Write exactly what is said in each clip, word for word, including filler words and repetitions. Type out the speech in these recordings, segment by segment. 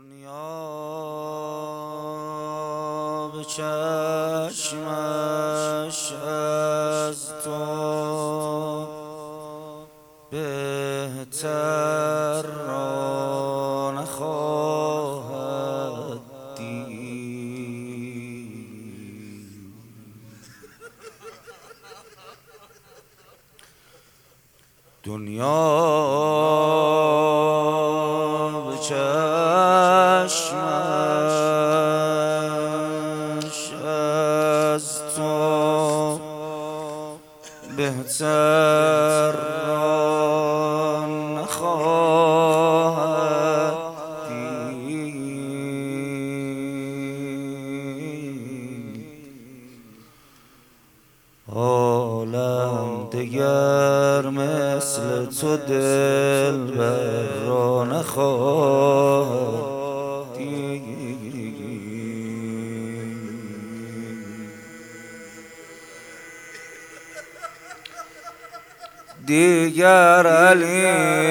دنیا به چشمش از تو بهتر را نخواهد دید. دنیا به چشمش از تو بهتر را نخواهد دید. عالم دگر مثل تو دلبر را نخواهد دید. دیگر علی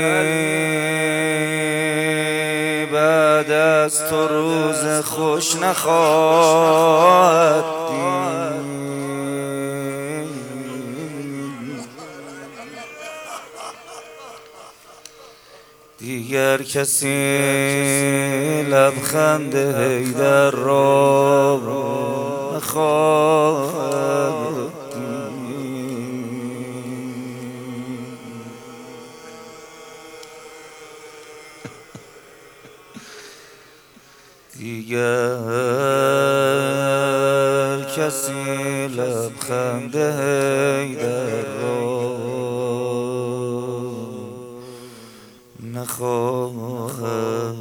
بعد از تو روز خوش نخواهد دید. دیگر کسی لبخند حیدر را نخواهد دید. دیگر کسی لبخند حیدر را نخواهد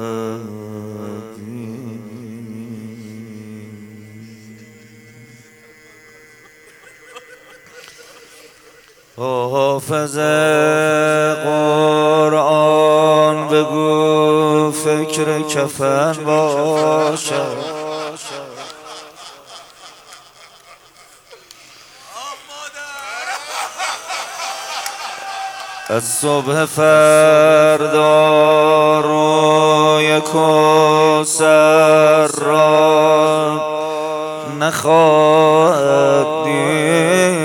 دید. حافظ قرآن بگو فکر کفن باشد. از صبح فردا روی کوثر را نخواهد دید.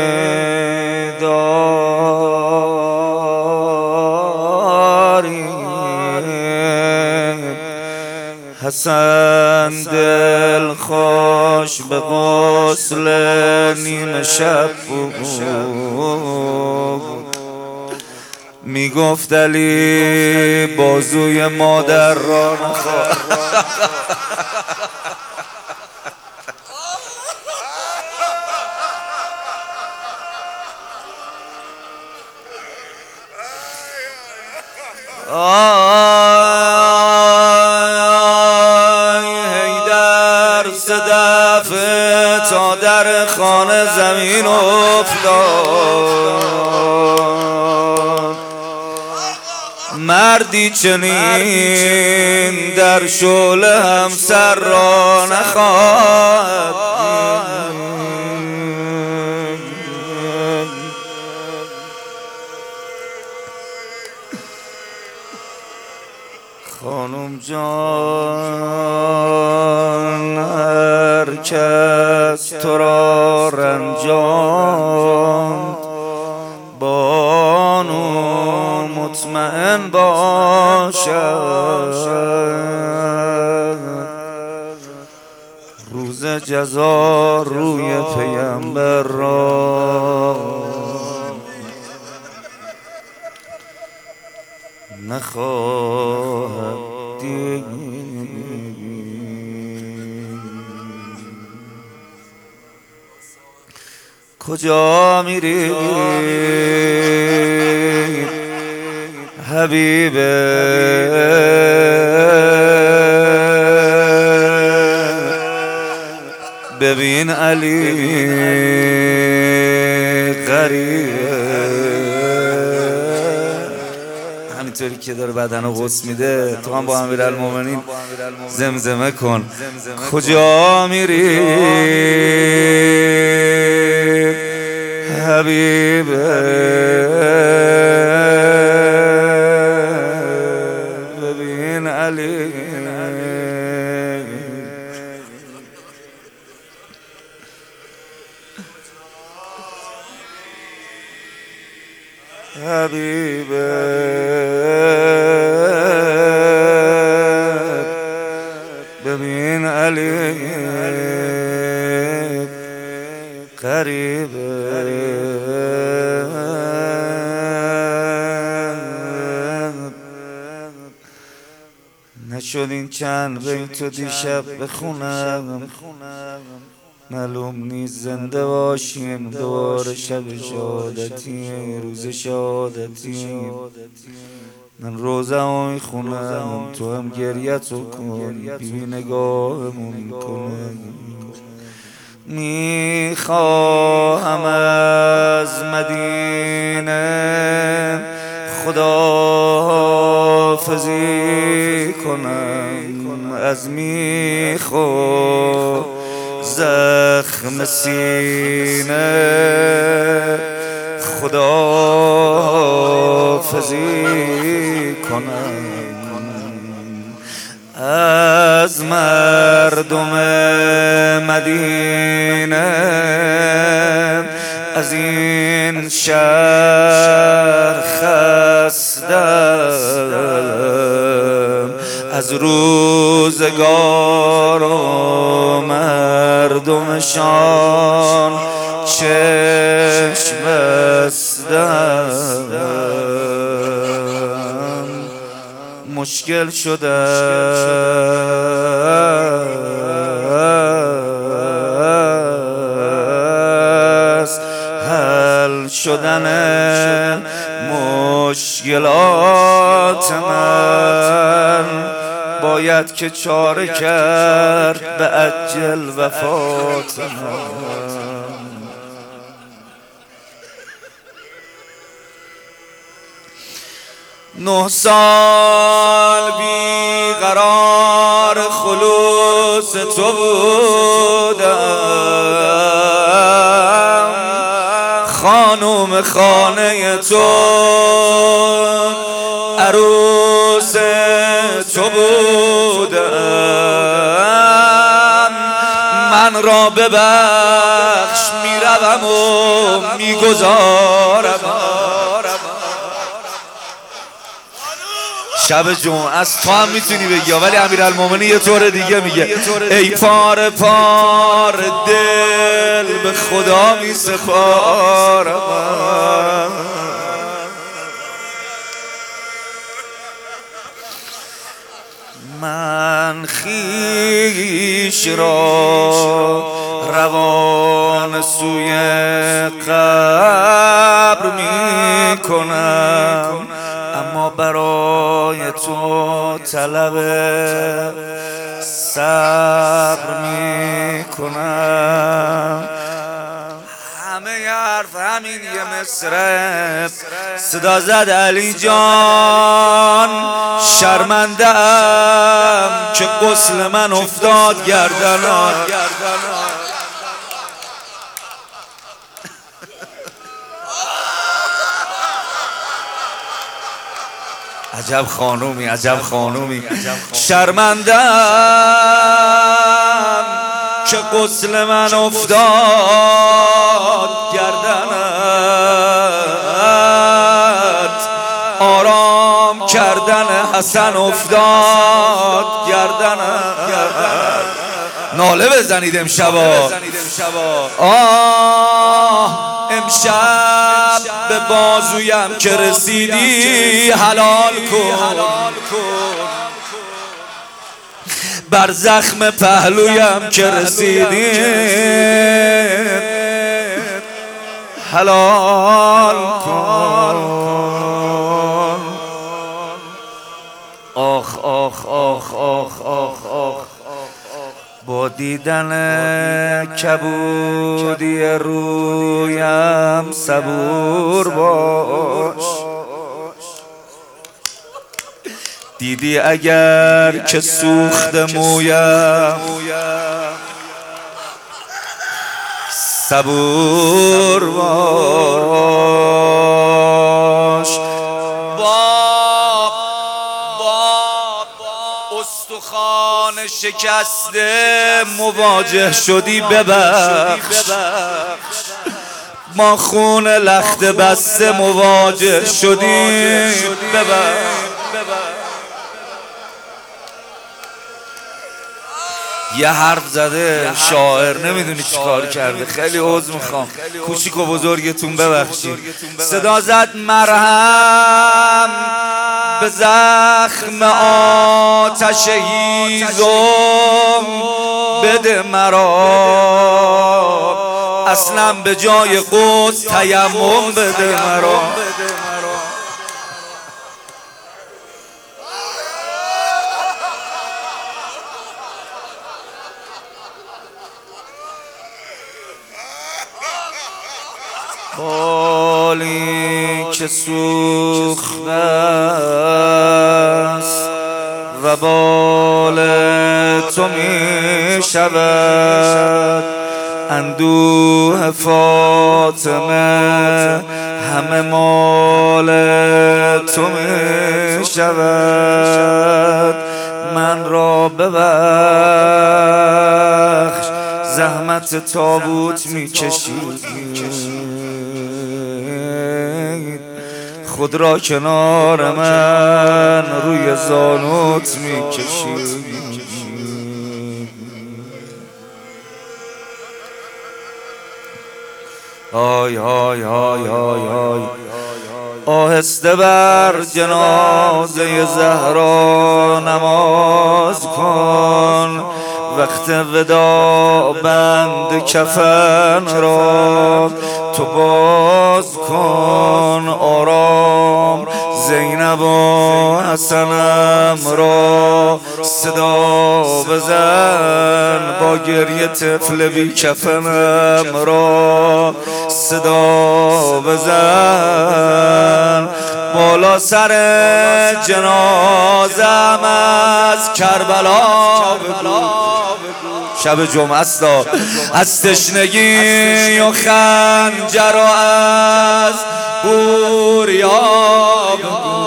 حسن دل خوش به غسل نیمه شب بود. می گفت علی بازوی مادر را نخواهد. دفعه تا در خانه زمین افتاد. مردی چنین در شعله همسر را نخواهد خانم جان. هر کس تو را رنجاند بانو مطمئن باشد. روز جزا روی پیامبر را نخواهد دید. کجا میری حبیب ببین علی غریبه. همینطوری که داره بدنو غسل میده تو هم با امیرالمومنین زمزمه کن. کجا میری حبیب ببین علی حبیب ببین علی قریب نشد این چند بیت و دیشب بخونم معلوم نیست زنده باشیم دوباره شب شهادتی روز شهادتی من روزمو میخونم تو هم گریتو کن بی نگاهمون کنه میخواهم از مدینه خداحافظی کنم از میخو زخم سینه خداحافظی کنم از مردم مدینه از این شهر خستم از روزگار و مردمشان چشم بستم مشکل شده است حل شدن مشکلات من باید که چاره کرد به عجل وفات من نه سال بی قرار خلوص تو بودم خانوم خانه تو عروس تو بودم من را ببخش میروم و میگذارم شب جمعه از تو هم میتونی بگی ولی امیرالمومنین یه طور دیگه میگه ای پار پار دل به خدا میسپارم من خویش را روان سوی قبر میکنم اما برای تو طلب صبر میکنم همه حرف همین یه مصرع صدا زد علی جان شرمنده‌ام که غسل من افتاد گردنم عجب خانومی عجب خانومی شرمنده‌ام که غسل من افتاد گردنت آرام کردن حسن افتاد گردنت ناله بزنید امشبا آه امشب به بازویم که رسیدی حلال کن بر زخم پهلویم که رسیدی حلال کن آخ آخ آخ آخ آخ آخ با دیدن کبودی رویم صبور باش دیدی اگر که سوخت مویم صبور باش باب باب استخوان شکسته مواجه شدی ببخش، ما خون لخت بسته مواجه شدی ببخش. یه حرف زده شاعر نمیدونی چی کار کرده، خیلی عذر میخوام، کوچیک و بزرگتون ببخشید. صدا زد مرهم به زخم آتش هیزم بده مرا، اصلا به جای قدس تیمم بده مرا. بالی که سوخته است و بال تو می شود، اندوه فاطمه همه مال تو می شود. من را ببخش زحمت تابوت می کشید، خود را کنار من روی زانوت می کشید. آی آی آی آی آی آهسته بر جنازه زهرا نماز کن، وقت ودا بند کفن را تو باز کن. آرام زینب و حسنم را صدا بزن، با گریه طفل بی کفنم را صدا بزن. بالا سر جنازم از کربلا بگو، شب جمعه است، از تشنگی و خنجر و از بوریا بگو.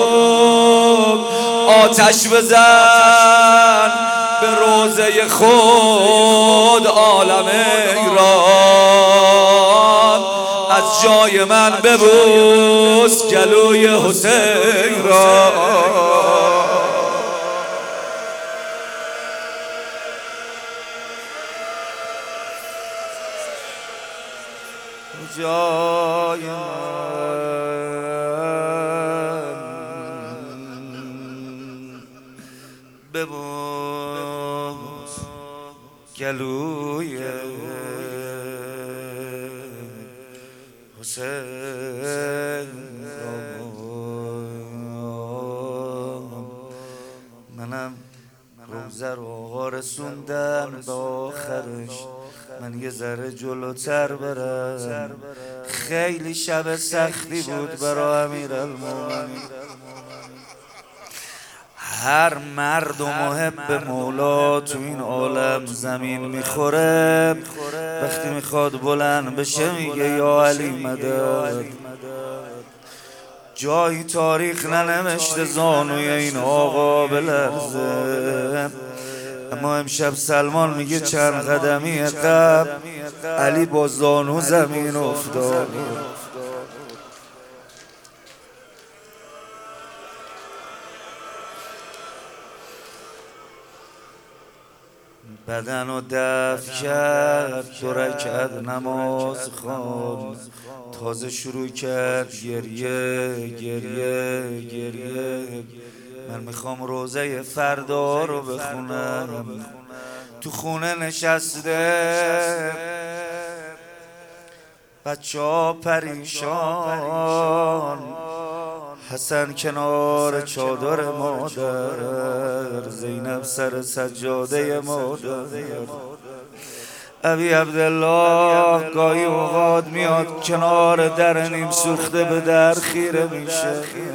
آتش بزن به روضه خود عالم ایران، از جای من ببوس گلوی حسین را. جای من ببوس گلوی حسین را. منم روزه رو رسوندم به آخرش، من یه ذره جلوتر برم. خیلی شب سختی بود برای امیرالمومنین. هر مرد و محب مولا تو این عالم زمین میخوره، وقتی میخواد بلند بشه میگه یا علی مدد. جایی تاریخ ننوشته زانوی این آقا بلرزه، اما امشب سلمان میگه چند قدمی قبل علی با زانو زمین افتاد. بدن و دفع کرد، دو رکعت نماز خواند، تازه شروع کرد گریه گریه گریه. من میخوام روزه فردا رو بخونم. تو خونه نشسته بچه ها پریشان، حسن کنار چادر مادر، زینب سر سجاده مادر. ابی عبدالله گاهی اوقات میاد کنار در نیم سوخته به در خیره میشه.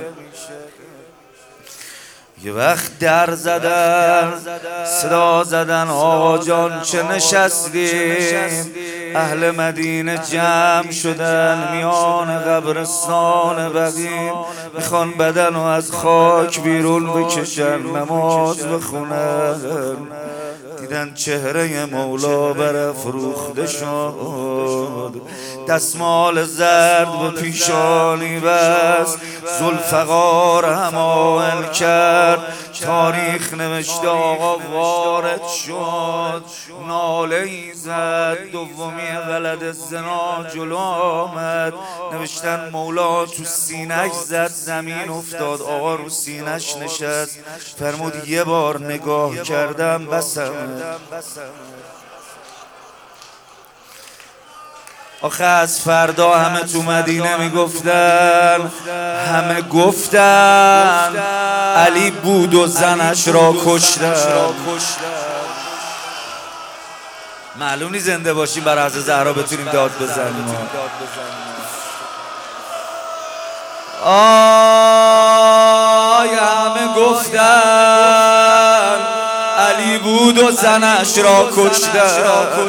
یه وقت در زدن صدا زدن آقا جان چه نشستیم؟ اهل مدینه جمع شدن میان قبرستان بقیع، میخوان بدن و از خاک بیرون بکشن نماز بخونن. دیدن چهره مولا برافروخته شد، دستمال زرد به پیشانی بست، ذوالفقار همایل کرد، تاریخ نوشته آقا وارد شد، ناله ای زد، دومی ولد زنا جلو آمد، نوشتن مولا تو سینه‌اش زد، زمین افتاد، آقا رو سینه‌اش نشست، فرمود یه بار نگاه کردم بسم. آخه از فردا همه تو مدینه میگفتن، همه گفتن علی بود و زنش را کشتن. معلوم نیست زنده باشیم برای حضرت زهرا بتونیم داد بزنیم. آی همه گفتن علی بود و زنش را کشتن.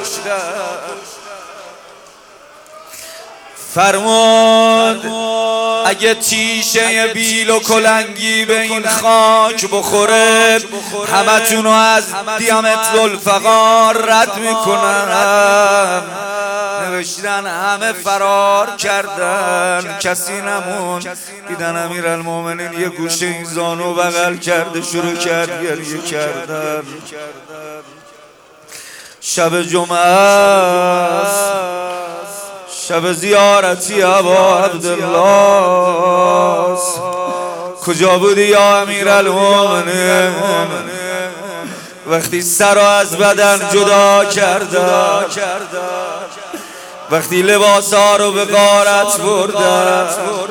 فرمود اگه تیشه بیل و کلنگی به این خاک بخوره، همه تونو از دیامت ذوالفقار رد میکنن. نوشتن همه فرار کردن، کسی نمون. دیدن امیرالمومنین یه گوشه این زانو بغل کرده، شروع کرد گریه کردن. شب جمعه شب زیارتی ابا عبدالله، کجا بودی یا امیرالمومنین وقتی سر از بدن جدا کردن، وقتی لباسا رو به غارت بردن،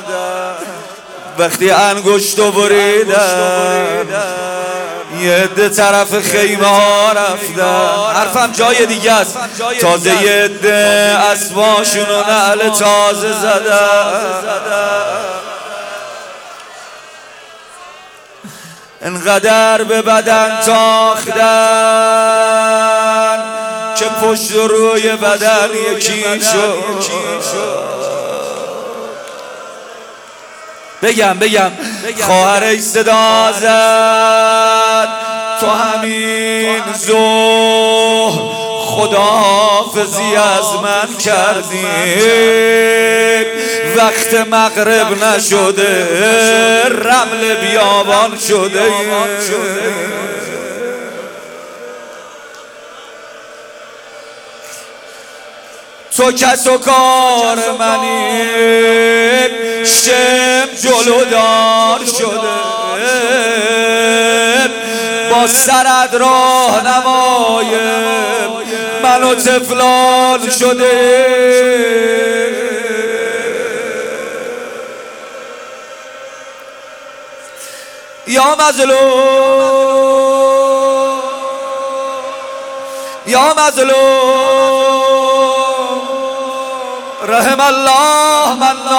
وقتی انگشتو بریدن، یه عده طرف خیمه ها رفتن. حرفم جای دیگه است. تازه یه عده اسباشون و نعل تازه زدن، انقدر به بدن تاختن که پشت روی بدن یکی شد. بگم بگم خواهر ای صدا زد تو همین ظهر خداحافظی از من کردی، وقت مغرب نشده رمل بیابان شده. تو کس و کار منی شم جلودار شده، با سرد راه نمای من و طفلان شده. یا مظلوم یا مظلوم رحم الله من